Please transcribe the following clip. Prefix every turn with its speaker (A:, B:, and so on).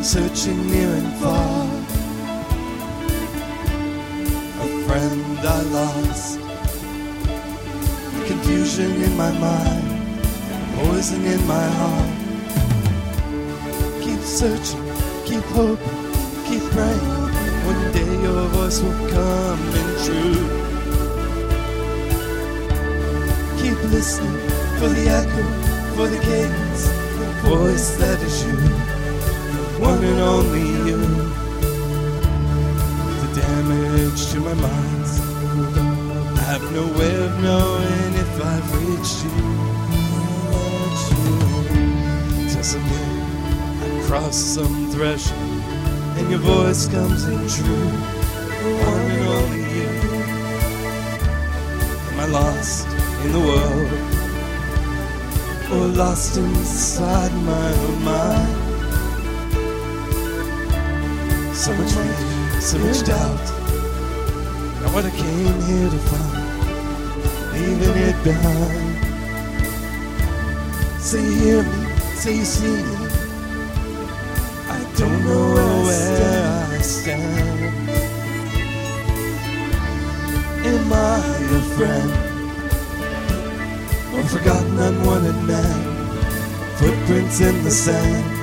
A: searching near and far. A friend I lost, confusion in my mind, poison in my heart. Keep searching, keep hoping, keep praying. One day your voice will come in true. Keep listening for the echo, for the cadence, the voice that is you, the one and only you. The damage to my mind's I have no way of knowing if I've reached you. Till someday I cross some threshold and your voice comes in true, the one and only you. Am I lost in the world, or lost inside my own mind? So much fear, so much doubt, not what I came here to find, leaving it behind. Say you hear me, say you see me, I don't know where I stand. Am I a friend, or forgotten unwanted man, footprints in the sand?